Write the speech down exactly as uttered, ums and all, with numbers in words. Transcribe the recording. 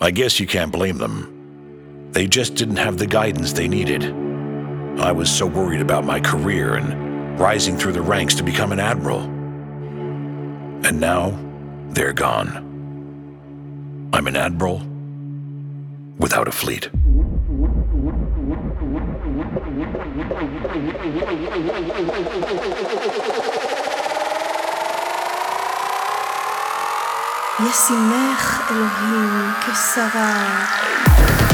I guess you can't blame them. They just didn't have the guidance they needed. I was so worried about my career and rising through the ranks to become an admiral. And now, they're gone. I'm an admiral without a fleet. ישימך אלוהים כשרה